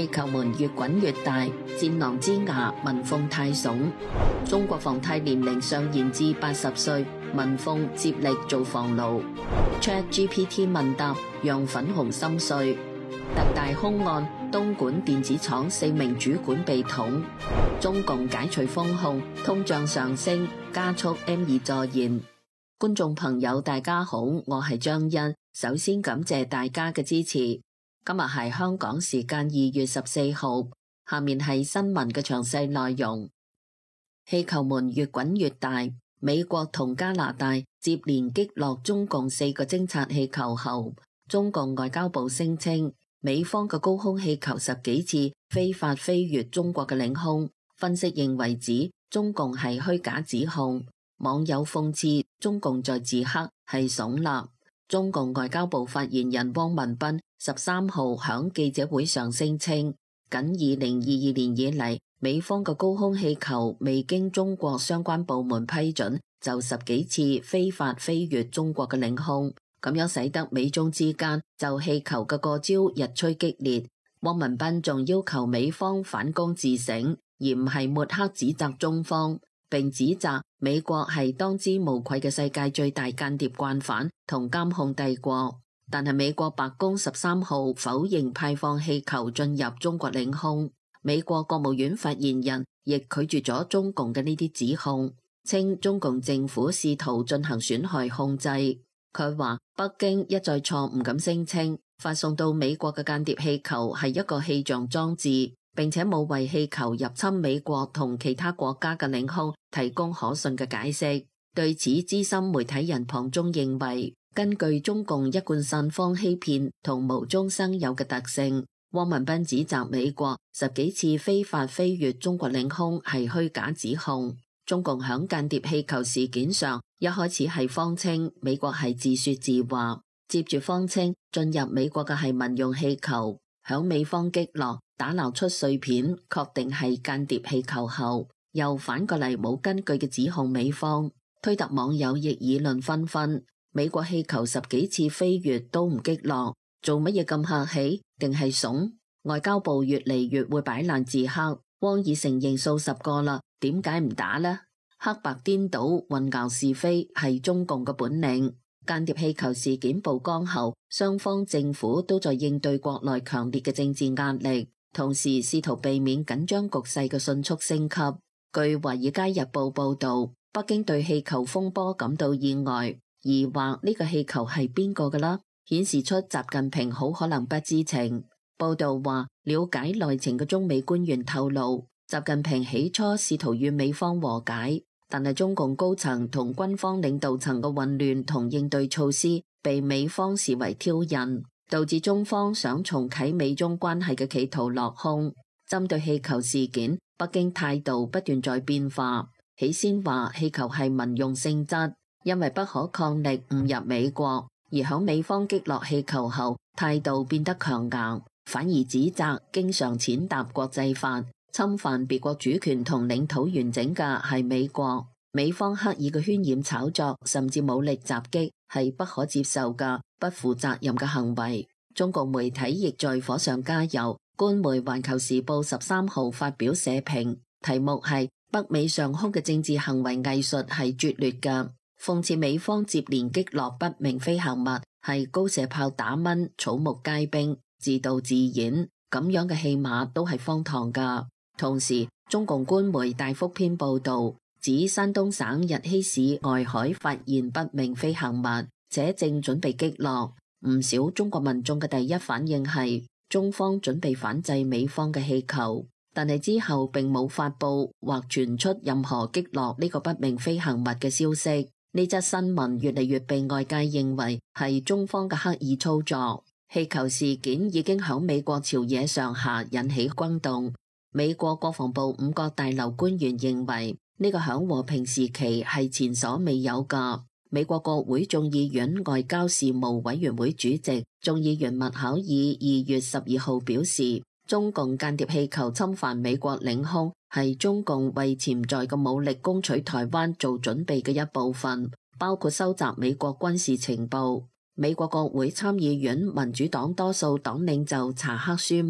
氣球門越滾越大，戰狼之牙文鳳太慫。中國房貸年齡上延至80歲，文鳳接力做房奴。ChatGPT 問答讓粉紅心碎。特大凶案，東莞電子廠4名主管被捅。中共解除封控，通脹上升，加速 M2 助燃。觀眾朋友大家好，我係張欣，首先感謝大家嘅支持。今日係香港時間2月14號，下面係新聞嘅詳細內容。氣球門越滾越大，美國同加拿大接連擊落中共4個偵察氣球後，中共外交部聲稱美方嘅高空氣球10幾次非法飛越中國嘅領空，分析認為指中共係虛假指控，網友諷刺中共在自黑係聳立。中共外交部發言人汪文斌13號響記者會上聲稱，僅2022年以嚟，美方嘅高空氣球未經中國相關部門批准，就10幾次非法飛越中國嘅領空，咁樣使得美中之間就氣球嘅過招日趨激烈。汪文斌仲要求美方反攻自省，而唔係抹黑指責中方，並指責美國係當之無愧嘅世界最大間諜慣犯同監控帝國。但係美國白宮13號否認派放氣球進入中國領空，美國國務院發言人亦拒絕咗中共嘅呢啲指控，稱中共政府試圖進行損害控制。佢話北京一再錯誤咁聲稱發送到美國嘅間諜氣球係一個氣象裝置，並且冇為氣球入侵美國同其他國家嘅領空提供可信嘅解釋。對此，資深媒體人龐中認為，根據中共一貫散謊欺騙同無中生有嘅特性，汪文斌指責美國10幾次非法飛越中國領空係虛假指控。中共響間諜氣球事件上一開始係謊稱美國係自說自話，接住謊稱進入美國嘅係民用氣球，響美方擊落打撈出碎片確定係間諜氣球後，又反過嚟冇根據嘅指控美方。推特網友亦議論紛紛，美國氣球10幾次飛越都唔擊落，做乜嘢咁客氣？定係慫？外交部越嚟越會擺爛自黑，汪已承認數十個啦，點解唔打呢？黑白顛倒、混淆是非係中共嘅本領。間諜氣球事件曝光後，雙方政府都在應對國內強烈嘅政治壓力，同時試圖避免緊張局勢嘅迅速升級。據《華爾街日報》報道，北京對氣球風波感到意外，疑惑呢個氣球係邊個㗎啦，顯示出習近平好可能不知情。報道話，了解內情嘅中美官員透露，習近平起初試圖與美方和解，但係中共高層同軍方領導層嘅混亂同應對措施被美方視為挑釁，導致中方想重啟美中關係嘅企圖落空。針對氣球事件，北京態度不斷在變化。起先話氣球係民用性質，因為不可抗力誤入美國，而響美方擊落氣球後，態度變得強硬，反而指責經常踐踏國際法、侵犯別國主權同領土完整嘅係美國。美方刻意嘅渲染炒作，甚至武力襲擊，係不可接受嘅不負責任嘅行為。中共媒體亦在火上加油。官媒《環球時報》13號發表社評，題目係北美上空嘅政治行為藝術係拙劣嘅，諷刺美方接連擊落不明飛行物係高射炮打蚊、草木皆兵、自導自演，咁樣嘅戲碼都係荒唐噶。同時，中共官媒大幅篇報道，指山東省日曦市外海發現不明飛行物，且正準備擊落。唔少中國民眾嘅第一反應係中方準備反制美方嘅氣球，但係之後並冇發佈或傳出任何擊落呢個不明飛行物嘅消息。呢則新聞越嚟越被外界認為係中方嘅刻意操作。氣球事件已經響美國朝野上下引起轟動。美國國防部5角大樓官員認為呢個響和平時期係前所未有㗎。美國國會眾議院外交事務委員會主席眾議員麥考爾2月12號表示，中共間諜氣球侵犯美國領空係中共為潛在嘅武力攻取台灣做準備嘅一部分，包括收集美國軍事情報。美國國會參議院民主黨多數黨領袖查克舒默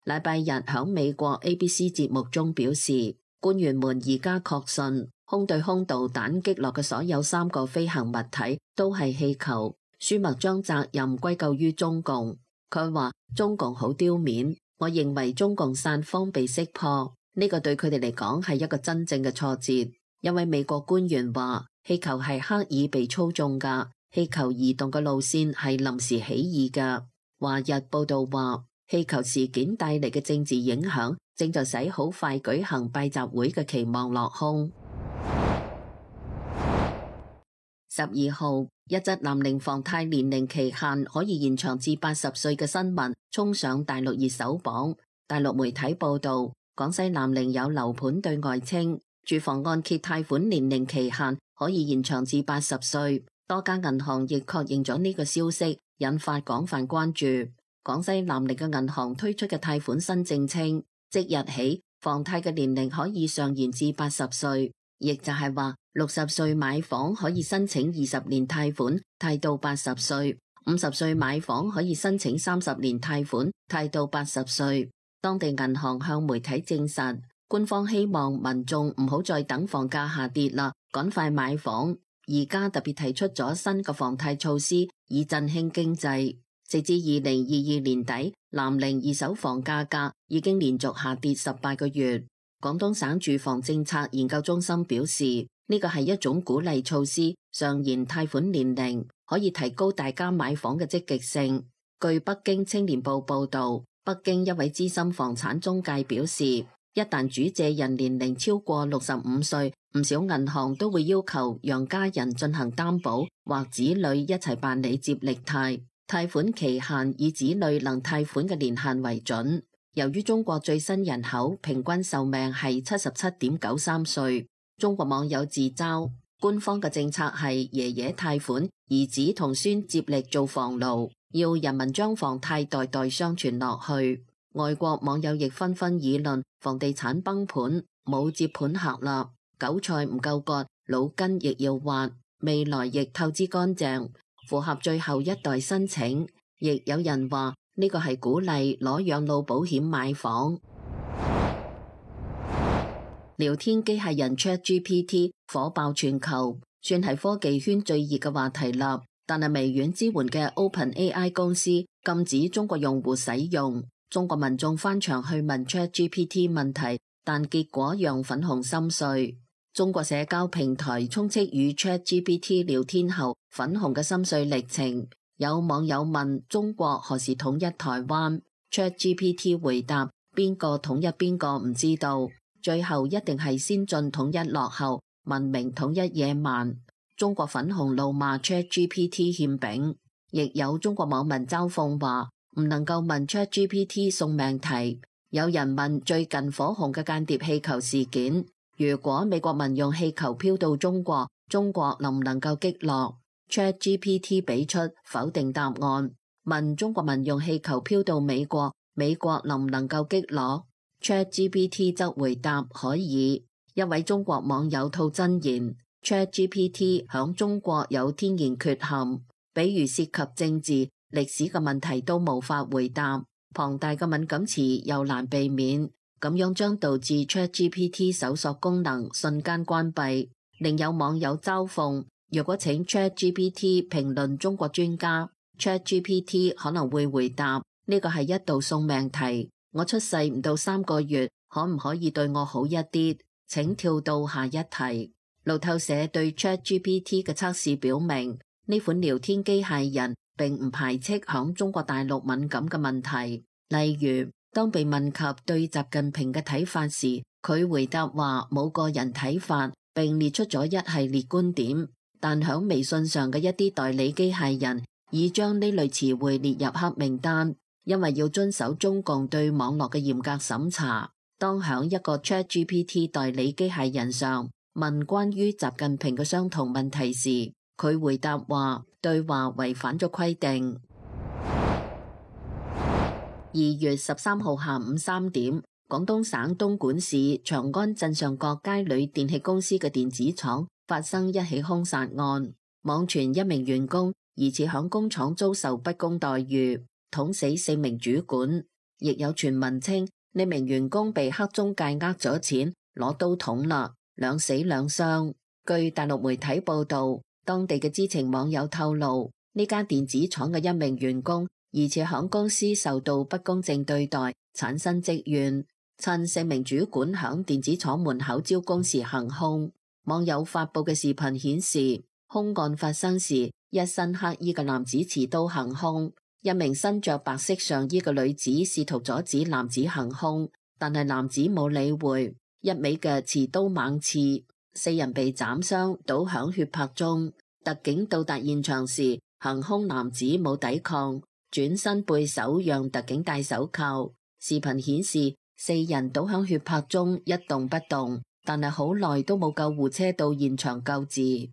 禮拜日響美國 ABC 節目中表示，官員們而家確信空對空導彈擊落嘅所有3個飛行物體都係氣球。舒默將責任歸咎於中共。佢話中共好丟面，我認為中共散謊被識破，呢個對佢哋嚟講係一個真正嘅挫折。因為美國官員話氣球係刻意被操縱㗎，氣球移動嘅路線係臨時起意㗎。華日報道話氣球事件帶嚟嘅政治影響正在使好快舉行拜習會嘅期望落空。12號，一則男齡房貸年齡期限可以延長至80歲嘅新聞衝上大陸熱搜榜。大陸媒體報道，廣西南寧有樓盤對外稱，住房按揭貸款年齡期限可以延長至80歲。多家銀行亦確認咗呢個消息，引發廣泛關注。廣西南寧嘅銀行推出嘅貸款新政稱，即日起房貸嘅年齡可以上延至80歲，亦就係話60歲買房可以申請20年貸款，貸到80歲；50歲買房可以申請30年貸款，貸到80歲。當地銀行向媒體證實，官方希望民眾唔好再等房價下跌啦，趕快買房。而家特別提出咗新嘅房貸措施，以振興經濟。直至2022年底，南寧二手房價格已經連續下跌18個月。廣東省住房政策研究中心表示，呢個係一種鼓勵措施，上延貸款年齡，可以提高大家買房嘅積極性。據北京青年報報道，北京一位資深房產中介表示，一旦主借人年齡超過65歲，唔少銀行都會要求讓家人進行擔保，或子女一齊辦理接力貸。貸款期限以子女能貸款嘅年限為準。由於中國最新人口平均壽命係77.93歲，中國網友自嘲官方嘅政策係爺爺貸款，兒子同孫接力做房奴，要人民將房貸代代相傳落去。外國網友亦紛紛議論房地產崩盤，冇接盤客啦，韭菜唔夠割，腦筋亦要挖，未來亦透支乾淨，符合最後一代申請。亦有人話呢個係鼓勵攞養老保險買房。聊天機械人 ChatGPT 火爆全球，算係科技圈最熱嘅話題啦。但係微軟支援嘅 OpenAI 公司禁止中國用戶使用，中國民眾翻牆去問 ChatGPT 問題，但結果讓粉紅心碎。中國社交平台充斥與 ChatGPT 聊天後粉紅嘅心碎歷程。有網友問中國何時統一台灣， ChatGPT 回答邊個統一邊個唔知道，最後一定係先進統一落後，文明統一野蠻。中國粉紅怒罵 ChatGPT 欠餅，亦有中國網民嘲諷話唔能夠問 ChatGPT 送命題。有人問最近火紅嘅間諜氣球事件，如果美國民用氣球飄到中國，中國能唔能夠擊落？ChatGPT 俾出否定答案，問中國民用氣球飄到美國，美國能唔能夠擊落？ ChatGPT 則回答可以。一位中國網友吐真言， ChatGPT 響中國有天然缺陷，比如涉及政治、歷史嘅問題都無法回答，龐大嘅敏感詞又難避免，咁樣將導致 ChatGPT 搜索功能瞬間關閉。另有網友嘲諷，如果請 ChatGPT 評論中國專家， ChatGPT 可能會回答呢個係一道送命題，我出世唔到3個月，可唔可以對我好一啲？請跳到下一題。路透社對 ChatGPT 嘅測試表明，呢款聊天機械人並唔排斥響中國大陸敏感嘅問題，例如當被問及對習近平嘅睇法時，佢回答話冇個人睇法，並列出咗一系列觀點。但響微信上嘅一啲代理機械人已將呢類詞彙列入黑名單，因為要遵守中共對網絡嘅嚴格審查。當響一個 ChatGPT 代理機械人上問關於習近平嘅相同問題時，佢回答話對話違反咗規定。2月13號下午3點，廣東省東莞市長安鎮上角街裏電氣公司嘅電子廠發生一起兇殺案，網傳一名員工疑似響工廠遭受不公待遇，捅死4名主管。 亦有傳聞稱呢名員工被黑中介呃咗錢，攞刀捅啦，兩死兩傷。據大陸媒體報道，當地嘅知情網友透露，呢間電子廠嘅一名員工疑似響公司受到不公正對待，產生積怨，趁4名主管響電子廠門口招工時行兇。網友發布嘅視頻顯示，兇案發生時，一身黑衣嘅男子持刀行兇，一名身着白色上衣嘅女子試圖阻止男子行兇，但係男子冇理會，一味嘅持刀猛刺，4人被斬傷，倒響血泊中。特警到達現場時，行兇男子冇抵抗，轉身背手讓特警戴手銬。視頻顯示4人倒響血泊中一動不動，但係好耐都冇救護車到現場救治。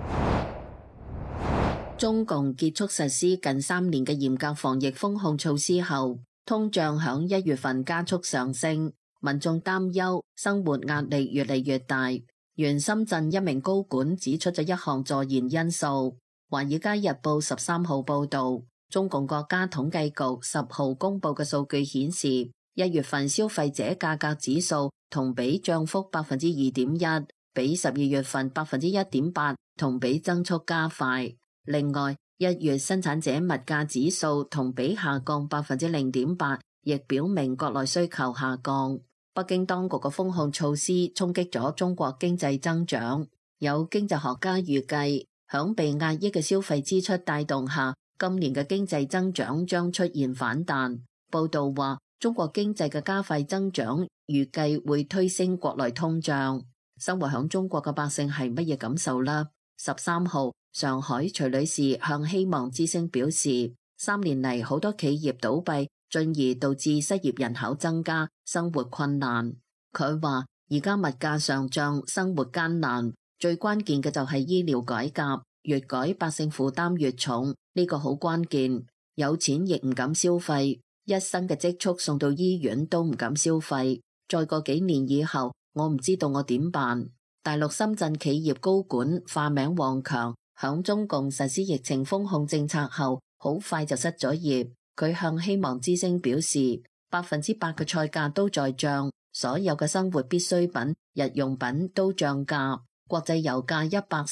中共結束實施近3年嘅嚴格防疫封控措施後，通脹響1月份加速上升，民眾擔憂生活壓力越嚟越大。原深圳一名高管指出咗一項助燃因素。華爾街日報13號報道，中共國家統計局10號公布嘅數據顯示，1月份消費者價格指數同比漲幅 2.1%， 比12月份 1.8% 同比增速加快。另外，1月生產者物價指數同比下降 0.8%， 亦表明國內需求下降。北京當局嘅封控措施衝擊咗中國經濟增長。有經濟學家預計，響被壓抑嘅消費支出帶動下，今年嘅經濟增長將出現反彈。報道話，中國經濟嘅加快增長預計會推升國內通脹。生活響中國嘅百姓係乜嘢感受呢？13號，上海徐女士向希望之聲表示，3年嚟好多企業倒閉，進而導致失業人口增加，生活困難。佢話而家物價上漲，生活艱難，最關鍵嘅就係醫療改革，越改百姓負擔越重，呢個好關鍵。有錢亦唔敢消費，一生嘅積蓄送到醫院都唔敢消費。再過幾年以後，我唔知道我點辦。大陸深圳企業高管化名王強，響中共實施疫情封控政策後，好快就失咗業。佢向希望之聲表示，100%嘅菜價都在漲，所有嘅生活必需品、日用品都漲價。國際油價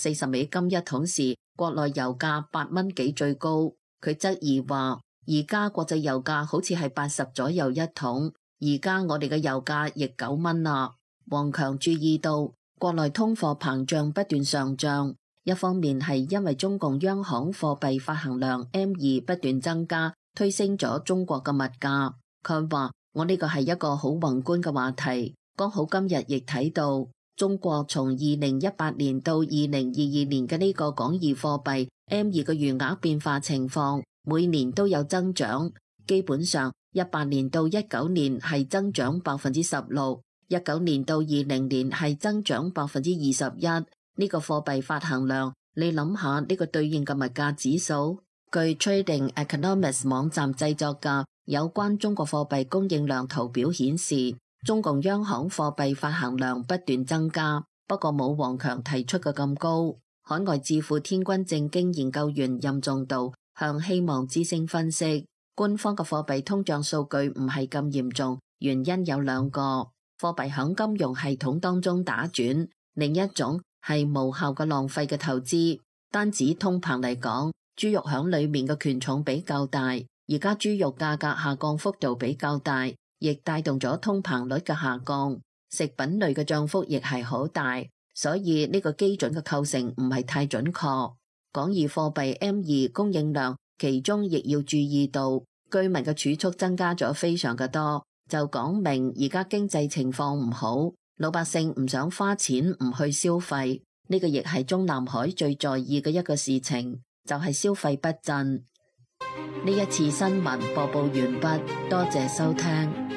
$140一桶時，國內油價8蚊幾最高。佢質疑話，而家國際油價好似係80左右一桶，而家我哋嘅油價亦9蚊啦。王強注意到，國內通貨膨脹不斷上漲，一方面係因為中共央行貨幣發行量 M2 不斷增加，推升咗中國嘅物價。佢話，我呢個係一個好宏觀嘅話題，剛好今日亦睇到中國從2018年到2022年嘅呢個廣義貨幣 M2 嘅餘額變化情況，每年都有增長，基本上18年到19年係增長 16%。19年到20年係增長 21%， 呢個貨幣發行量，你諗下呢個對應嘅物價指數。據 Trading Economics 網站製作嘅有關中國貨幣供應量圖表顯示，中共央行貨幣發行量不斷增加，不過冇王強提出嘅咁高。海外智庫天君正經研究員任仲道向希望之聲分析，官方嘅貨幣通脹數據唔係咁嚴重，原因有2個。貨幣響金融系統當中打轉，另一種係無效嘅浪費嘅投資。單指通膨嚟講，豬肉響裏面嘅權重比較大，而家豬肉價格下降幅度比較大，亦帶動咗通膨率嘅下降。食品類嘅漲幅亦係好大，所以呢個基準嘅構成唔係太準確。廣義貨幣 M2 供應量，其中亦要注意到居民嘅儲蓄增加咗非常嘅多。就講明而家經濟情況唔好，老百姓唔想花錢唔去消費，呢個亦係中南海最在意嘅一個事情，就係消費不振。呢一次新聞播報完畢，多謝收聽。